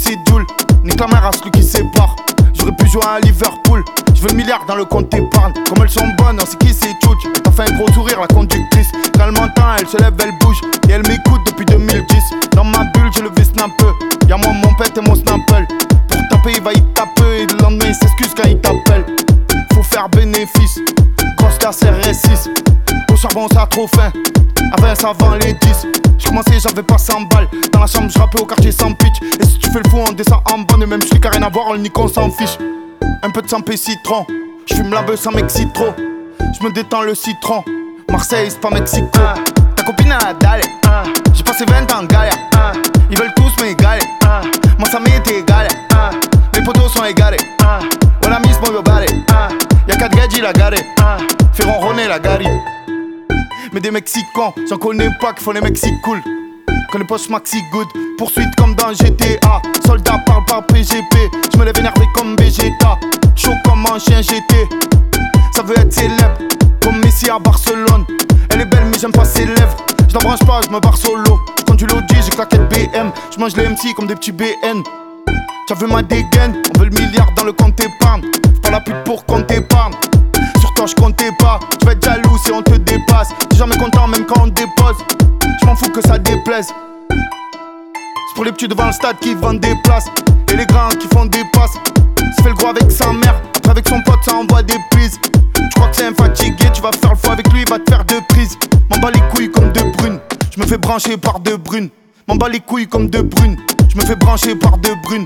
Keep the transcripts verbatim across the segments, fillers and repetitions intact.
c'est Doul. Nique la mère à celui qui sépare. J'aurais pu jouer à Liverpool. Je veux le milliard dans le compte épargne. Comme elles sont bonnes, on sait qui c'est Tchouch. T'as fait un gros sourire, la conductrice. Quand elle m'entend, elle se lève, elle bouge. Et elle m'écoute depuis deux mille dix. Dans ma bulle, j'ai levé snap. Y'a moi, mon pète et mon snapple. Pour taper, il va y taper. Et le lendemain, il s'excuse quand il t'appelle. Faut faire bénéfice. Grosse casse R S six. Au charbon, ça a trop faim. Avant, ça vend les dix. J'commençais, j'avais pas cent balles. Dans la chambre, j'rappais au quartier sans pitch. Et si tu fais le fou, on descend en bande. Et même celui qui a rien à voir, on le nique, on s'en fiche. Un peu de sampé citron. J'fume la beuh sans m'excite trop. J'me détends le citron. Marseille, c'est pas Mexico. Ta copine a la dalle. J'ai passé vingt ans en galère. Ils veulent tous m'égaler. Moi, ça m'est égal. Mes potos sont égarés. Voilà, miss, moi, balai. Y'a quatre gadgets, la garée. Fait ronronner la gari. Mais des Mexicans, j'en connais pas qui font les mecs si cool. Connais pas ce maxi good. Poursuite comme dans G T A. Soldat parle par P G P. J'me lève énervé comme Vegeta. Chaud comme un chien G T. Ça veut être célèbre comme Messi à Barcelone. Elle est belle mais j'aime pas ses lèvres. J'la branche pas, j'me barre solo. J'conduis l'O G, j'ai claquette B M. J'mange les M C comme des petits B N. T'as vu ma dégaine, on veut le milliard dans le compte épargne. Fais pas la pute pour qu'on t'épargne. Sur toi j'comptais pas, tu vas être jaloux si on te dépasse. T'es jamais content même quand on dépose. J'm'en fous que ça déplaise. C'est pour les petits devant le stade qui vendent des places. Et les grands qui font des passes. Se fait le gros avec sa mère, après avec son pote ça envoie des prises. Tu crois que c'est un fatigué, tu vas faire le fou avec lui, il va te faire deux prises. M'en bats les couilles comme deux brunes. J'me fais brancher par deux brunes. M'en bats les couilles comme deux brunes. J'me fais brancher par deux brunes.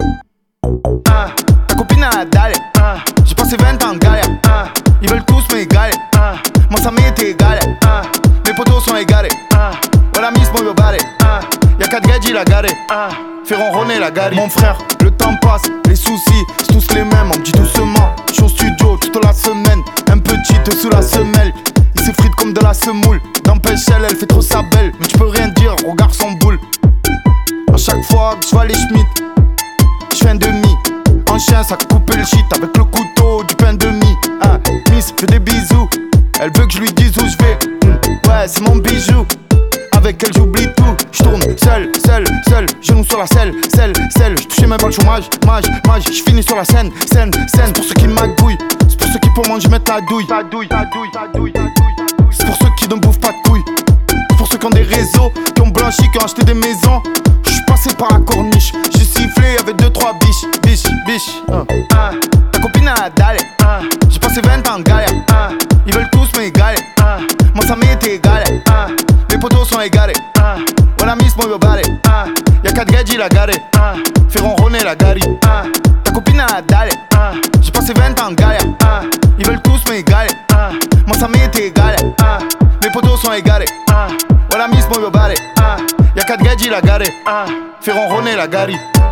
Ah, ta copine a la dalle. Ah, j'ai passé vingt ans en galère. Ah, ils veulent tous m'égaler. Ah, moi ça m'est égal. Ah, mes potos sont égarés. Ah, voilà miss moi balai. Ah, y'a quatre gadgets la garée. Ah, fait ronronner la gari. Mon frère, le temps passe, les soucis, c'est tous les mêmes. On me dit doucement, j'suis au studio toute la semaine. Un petit sous la semelle. Il s'effrite comme de la semoule. Dans Péchelle, elle fait trop sa belle. Mais tu peux rien dire, regarde son boule. À chaque fois que j'vois les Schmitt, j'fais un demi. En chien, ça coupe le shit avec le couteau du pain de mie. Hein, Miss, fais des bisous. Elle veut que je lui dise où j'vais. Mmh, ouais, c'est mon bijou. Avec elle, j'oublie tout. J'tourne seul, seul, seul. Genou sur la selle, selle, selle. J'touchais même pas le chômage, mage, mage. J'finis sur la scène, scène, scène. Pour ceux qui magouillent, c'est pour ceux qui pour manger mettent la douille. Ta douille, ta douille, ta douille, ta douille. C'est pour ceux qui ne bouffent pas de couilles. C'est pour ceux qui ont des réseaux, qui ont blanchi, qui ont acheté des maisons. J'suis passé par la corniche, j'ai sifflé avec deux trois biches, biches, biches. Uh. Uh. Ta copine a la dalle. Uh. J'ai passé vingt ans en galère. Uh. Ils veulent tous m'égaler. Uh. Moi ça m'est égal. Uh. Mes potos sont égarés. Uh. Voilà miss moi balai. Uh. Y'a quatre gadgets la garée. Uh. Fait ronronner la gari. Uh. Ta copine a la dalle. Uh. J'ai passé vingt ans en galère. Uh. Ils veulent tous m'égaler. Uh. Moi ça m'est égal. Uh. Mes potos sont égarés. Uh. Voilà miss moi balai. Uh. Y'a quatre gadgets la garée. Uh. Fait ronronner la gari.